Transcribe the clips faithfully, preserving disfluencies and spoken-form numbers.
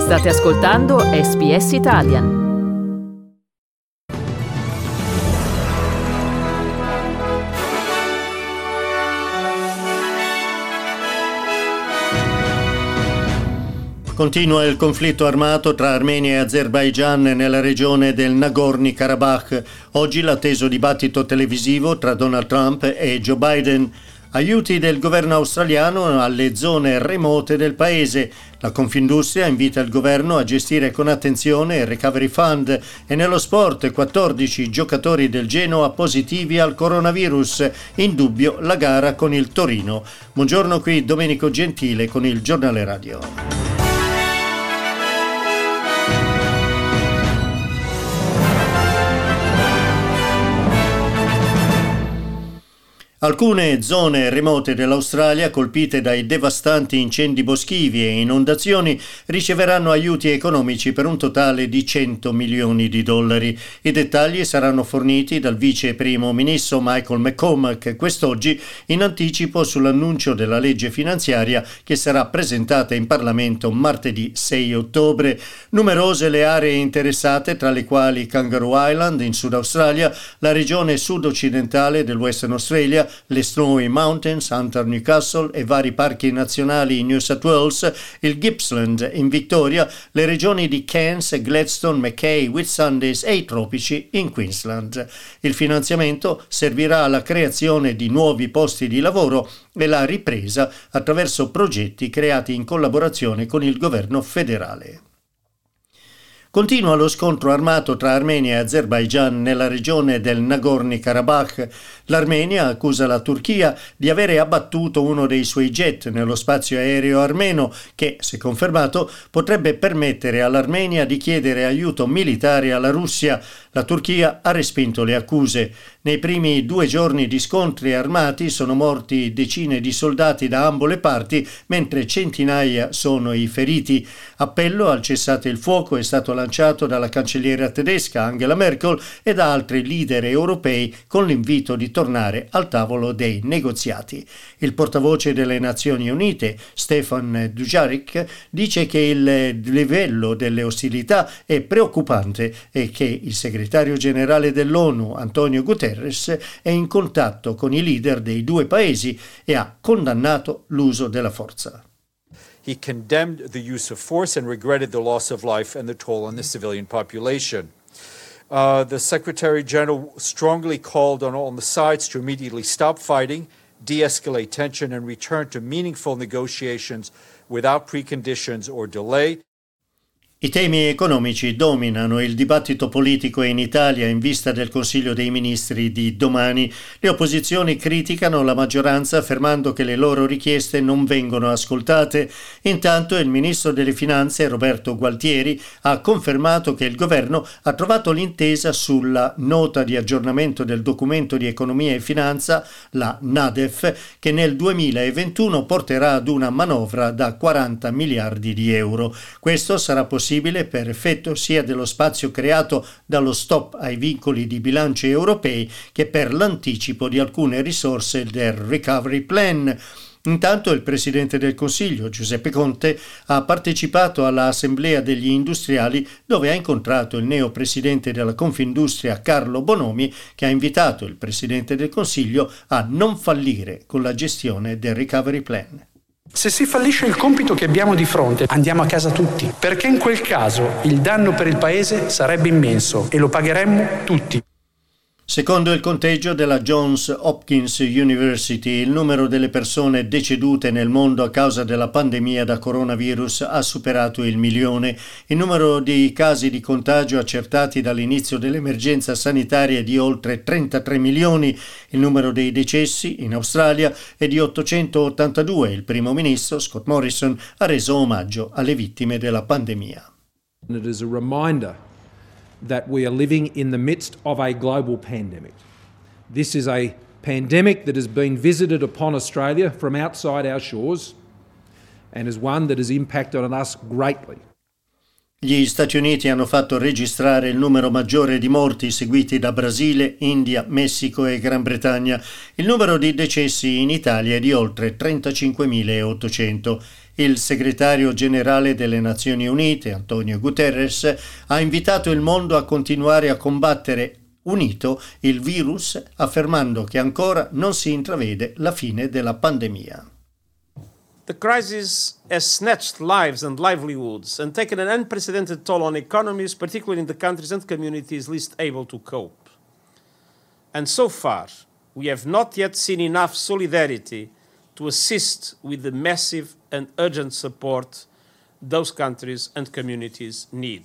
State ascoltando S B S Italian. Continua il conflitto armato tra Armenia e Azerbaigian nella regione del Nagorno-Karabakh. Oggi l'atteso dibattito televisivo tra Donald Trump e Joe Biden. Aiuti del governo australiano alle zone remote del paese. La Confindustria invita il governo a gestire con attenzione il Recovery Fund. E nello sport quattordici giocatori del Genoa positivi al coronavirus. In dubbio la gara con il Torino. Buongiorno, qui Domenico Gentile con il Giornale Radio. Alcune zone remote dell'Australia colpite dai devastanti incendi boschivi e inondazioni riceveranno aiuti economici per un totale di cento milioni di dollari. I dettagli saranno forniti dal vice primo ministro Michael McCormack quest'oggi in anticipo sull'annuncio della legge finanziaria che sarà presentata in Parlamento martedì sei ottobre. Numerose le aree interessate, tra le quali Kangaroo Island in Sud Australia, la regione sud-occidentale del Western Australia, le Snowy Mountains, Hunter Newcastle e vari parchi nazionali in New South Wales, il Gippsland in Victoria, le regioni di Cairns, Gladstone, Mackay, Whitsundays e i tropici in Queensland. Il finanziamento servirà alla creazione di nuovi posti di lavoro e la ripresa attraverso progetti creati in collaborazione con il governo federale. Continua lo scontro armato tra Armenia e Azerbaigian nella regione del Nagorno-Karabakh. L'Armenia accusa la Turchia di avere abbattuto uno dei suoi jet nello spazio aereo armeno che, se confermato, potrebbe permettere all'Armenia di chiedere aiuto militare alla Russia. La Turchia ha respinto le accuse. Nei primi due giorni di scontri armati sono morti decine di soldati da ambo le parti, mentre centinaia sono i feriti. Appello al cessate il fuoco è stato lanciato dalla cancelliera tedesca Angela Merkel e da altri leader europei con l'invito di tornare al tavolo dei negoziati. Il portavoce delle Nazioni Unite, Stefan Dujarric, dice che il livello delle ostilità è preoccupante e che il segretario generale dell'ONU, Antonio Guterres, è in contatto con i leader dei due paesi e ha condannato l'uso della forza. He condemned the use of force and regretted the loss of life and the toll on the civilian population. Uh, the Secretary General strongly called on all the sides to immediately stop fighting, de-escalate tension, and return to meaningful negotiations without preconditions or delay. I temi economici dominano il dibattito politico in Italia in vista del Consiglio dei Ministri di domani. Le opposizioni criticano la maggioranza affermando che le loro richieste non vengono ascoltate. Intanto il Ministro delle Finanze, Roberto Gualtieri, ha confermato che il governo ha trovato l'intesa sulla nota di aggiornamento del documento di economia e finanza, la NADEF, che nel duemilaventuno porterà ad una manovra da quaranta miliardi di euro. Questo sarà possibile per effetto sia dello spazio creato dallo stop ai vincoli di bilancio europei che per l'anticipo di alcune risorse del Recovery Plan. Intanto il Presidente del Consiglio, Giuseppe Conte, ha partecipato all'Assemblea degli Industriali dove ha incontrato il neo Presidente della Confindustria, Carlo Bonomi, che ha invitato il Presidente del Consiglio a non fallire con la gestione del Recovery Plan. Se si fallisce il compito che abbiamo di fronte, andiamo a casa tutti, perché in quel caso il danno per il Paese sarebbe immenso e lo pagheremmo tutti. Secondo il conteggio della Johns Hopkins University, il numero delle persone decedute nel mondo a causa della pandemia da coronavirus ha superato il milione. Il numero di casi di contagio accertati dall'inizio dell'emergenza sanitaria è di oltre trentatré milioni. Il numero dei decessi in Australia è di ottocentottantadue. Il primo ministro Scott Morrison ha reso omaggio alle vittime della pandemia. It is a reminder that we are living in the midst of a global pandemic. This is a pandemic that has been visited upon Australia from outside our shores and is one that has impacted on us greatly. Gli Stati Uniti hanno fatto registrare il numero maggiore di morti, seguiti da Brasile, India, Messico e Gran Bretagna. Il numero di decessi in Italia è di oltre trentacinquemilaottocento. Il segretario generale delle Nazioni Unite, Antonio Guterres, ha invitato il mondo a continuare a combattere unito il virus, affermando che ancora non si intravede la fine della pandemia. The crisis has snatched lives and livelihoods and taken an unprecedented toll on economies, particularly in the countries and communities least able to cope. And so far, we have not yet seen enough solidarity to assist with the massive and urgent support those countries and communities need.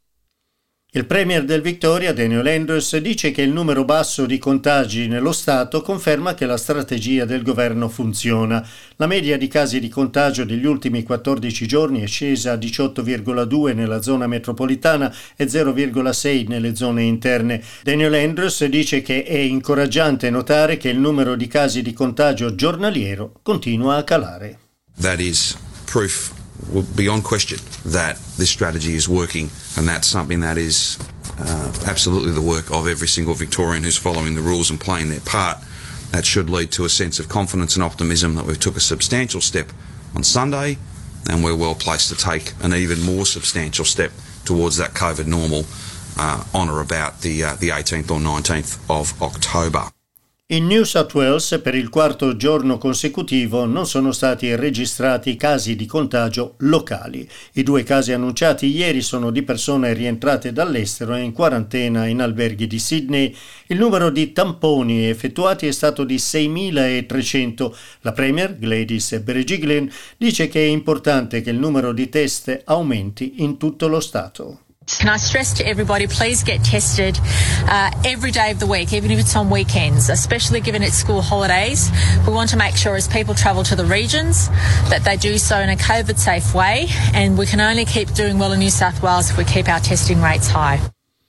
Il premier del Victoria, Daniel Andrews, dice che il numero basso di contagi nello Stato conferma che la strategia del governo funziona. La media di casi di contagio degli ultimi quattordici giorni è scesa a diciotto virgola due nella zona metropolitana e zero virgola sei nelle zone interne. Daniel Andrews dice che è incoraggiante notare che il numero di casi di contagio giornaliero continua a calare. That is proof beyond question that this strategy is working, and that's something that is uh, absolutely the work of every single Victorian who's following the rules and playing their part. That should lead to a sense of confidence and optimism that we've took a substantial step on Sunday, and we're well placed to take an even more substantial step towards that COVID normal uh, on or about the, uh, the eighteenth or nineteenth of October. In New South Wales, per il quarto giorno consecutivo, non sono stati registrati casi di contagio locali. I due casi annunciati ieri sono di persone rientrate dall'estero e in quarantena in alberghi di Sydney. Il numero di tamponi effettuati è stato di seimilatrecento. La Premier, Gladys Berejiklian, dice che è importante che il numero di test aumenti in tutto lo Stato. Can I stress to everybody, please get tested uh, every day of the week, even if it's on weekends, especially given it's school holidays. We want to make sure as people travel to the regions that they do so in a COVID-safe way, and we can only keep doing well in New South Wales if we keep our testing rates high.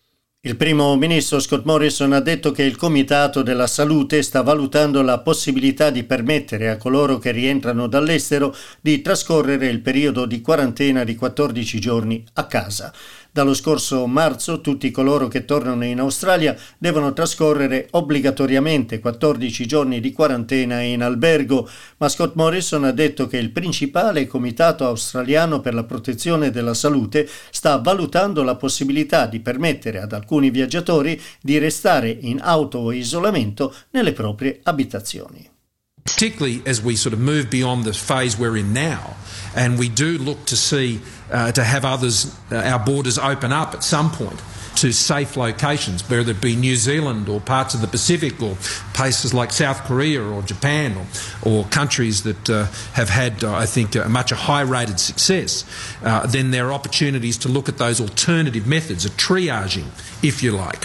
Il primo ministro Scott Morrison ha detto che il Comitato della Salute sta valutando la possibilità di permettere a coloro che rientrano dall'estero di trascorrere il periodo di quarantena di quattordici giorni a casa. Dallo scorso marzo tutti coloro che tornano in Australia devono trascorrere obbligatoriamente quattordici giorni di quarantena in albergo, ma Scott Morrison ha detto che il principale comitato australiano per la protezione della salute sta valutando la possibilità di permettere ad alcuni viaggiatori di restare in auto-isolamento nelle proprie abitazioni. Particularly as we sort of move beyond the phase we're in now, and we do look to see uh, to have others, uh, our borders open up at some point to safe locations, whether it be New Zealand or parts of the Pacific or places like South Korea or Japan or, or countries that uh, have had, uh, I think, a much a high rated success, uh, then there are opportunities to look at those alternative methods of triaging, if you like.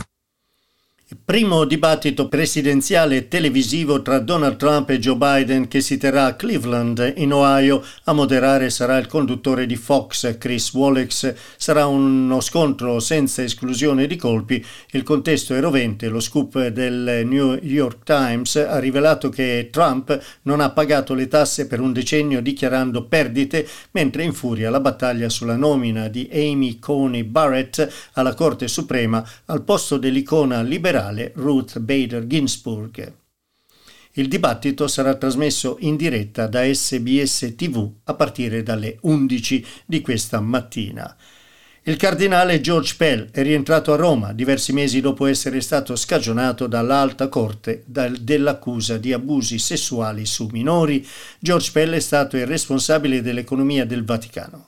Primo dibattito presidenziale televisivo tra Donald Trump e Joe Biden che si terrà a Cleveland, in Ohio. A moderare sarà il conduttore di Fox, Chris Wallace. Sarà uno scontro senza esclusione di colpi. Il contesto è rovente. Lo scoop del New York Times ha rivelato che Trump non ha pagato le tasse per un decennio dichiarando perdite, mentre infuria la battaglia sulla nomina di Amy Coney Barrett alla Corte Suprema al posto dell'icona liberale Ruth Bader Ginsburg. Il dibattito sarà trasmesso in diretta da S B S T V a partire dalle undici di questa mattina. Il cardinale George Pell è rientrato a Roma diversi mesi dopo essere stato scagionato dall'Alta Corte dell'accusa di abusi sessuali su minori. George Pell è stato il responsabile dell'economia del Vaticano.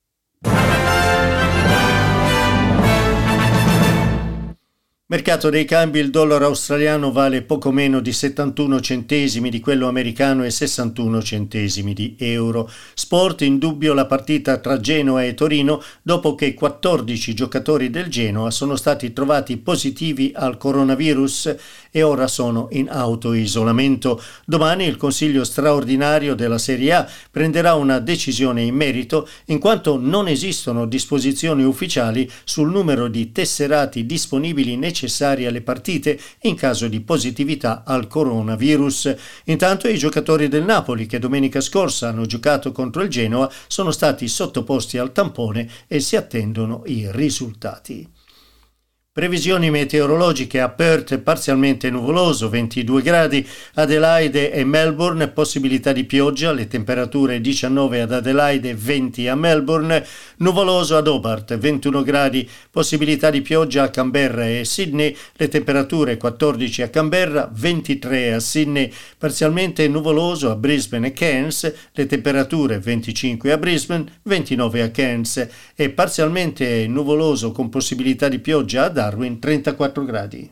Mercato dei cambi: il dollaro australiano vale poco meno di settantuno centesimi di quello americano e sessantuno centesimi di euro. Sport: in dubbio la partita tra Genoa e Torino dopo che quattordici giocatori del Genoa sono stati trovati positivi al coronavirus e ora sono in auto-isolamento. Domani il Consiglio straordinario della Serie A prenderà una decisione in merito, in quanto non esistono disposizioni ufficiali sul numero di tesserati disponibili necessari necessari alle partite in caso di positività al coronavirus. Intanto i giocatori del Napoli, che domenica scorsa hanno giocato contro il Genoa, sono stati sottoposti al tampone e si attendono i risultati. Previsioni meteorologiche: a Perth parzialmente nuvoloso, ventidue gradi, Adelaide e Melbourne possibilità di pioggia, le temperature diciannove ad Adelaide, venti a Melbourne, nuvoloso ad Hobart, ventuno gradi, possibilità di pioggia a Canberra e Sydney, le temperature quattordici a Canberra, ventitré a Sydney, parzialmente nuvoloso a Brisbane e Cairns, le temperature venticinque a Brisbane, ventinove a Cairns e parzialmente nuvoloso con possibilità di pioggia a Darwin, trentaquattro gradi.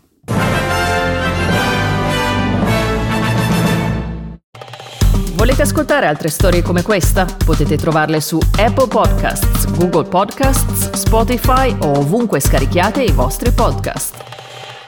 Volete ascoltare altre storie come questa? Potete trovarle su Apple Podcasts, Google Podcasts, Spotify o ovunque scarichiate i vostri podcast.